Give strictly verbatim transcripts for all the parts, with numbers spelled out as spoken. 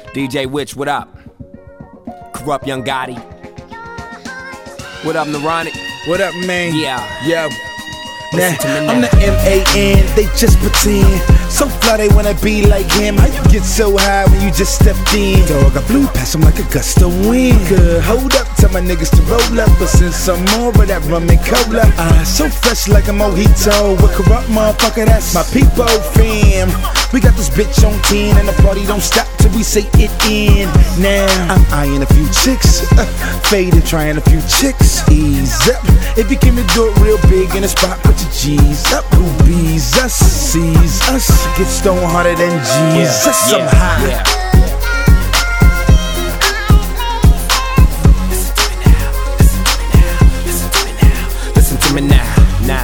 D J Witch, what up? Corrupt Young Gotti. What up, Neuronic? What up, man? Yeah. Yo. Nah, now. I'm the M A N, they just pretend. So fly they wanna be like him. How you get so high when you just stepped in? Dog, I blew past him like a gust of wind. Good, hold up, tell my niggas to roll up. But send some more of that rum and cola. Ah, so fresh like a mojito. With Corrupt motherfucker, that's my people fam. We got this bitch on ten and the party don't stop till we say it in. Now, I'm eyeing a few chicks, uh, faded, trying a few chicks. Ease up, if you came to do it real big in the spot, put your G's up. Who bees us, sees us, get stone harder than Jesus. Yeah, I'm yeah, high. yeah. Listen to me now, now.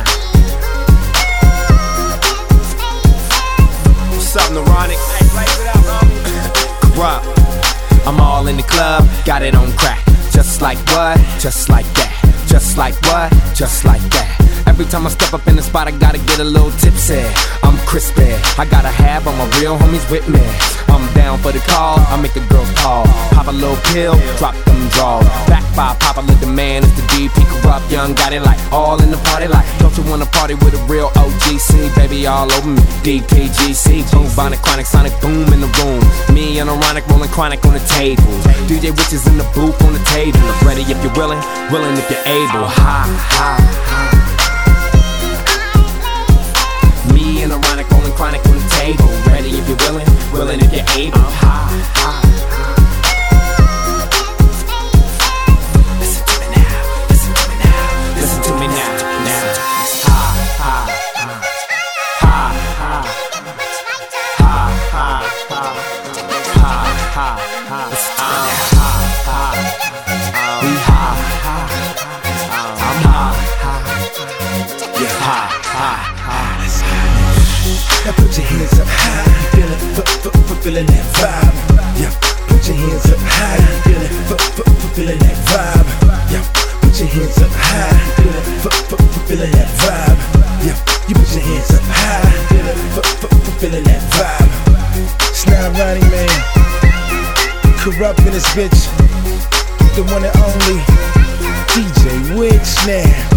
What's up, Neuronic? Hey, play it out, homie. Corrupt. I'm all in the club, got it on crack. Just like what? Just like that. Just like what? Just like that. Every time I step up in the spot, I gotta get a little tipsy. I'm crispy, I gotta have all my real homies with me. I'm down for the call, I make the girls call. Pop a little pill, drop them draws. Back by popular demand, it's the D P Corrupt Young Gotti, like all in the party. Like, don't you wanna party with a real O G C? Baby, all over me, D P G C. Boom, Bonic, Chronic, Sonic, boom in the room. Me and Neuronic rolling Chronic on the table. D J Witch is in the booth on the table. Ready if you're willing, willing if you're able. Ha, ha, ha. Me and Neuronic rolling Chronic on the table. Ready if you're willing, willing if you're able. Ha, ha, ha. Listen to me now, listen to me now, listen to me now, now. Ha, ha, ha. Ha, ha. Ha, ha, ha. Ha, ha, ha. Listen to me now. Ha, ha. We ha, ha. I'm ha, ha. Yeah, ha, ha, ha. Now put your hands up high, you feelin', f f f feelin' that vibe. Yeah, put your hands up high, you feelin', f f f feelin' that vibe. Yeah, put your hands up high, you feelin', f f f feelin' that vibe. Yeah, you put your hands up high, you feelin', f f f feelin' that vibe. It's now Ronnie, man. Corrupt in this bitch, the one and only D J Witch now.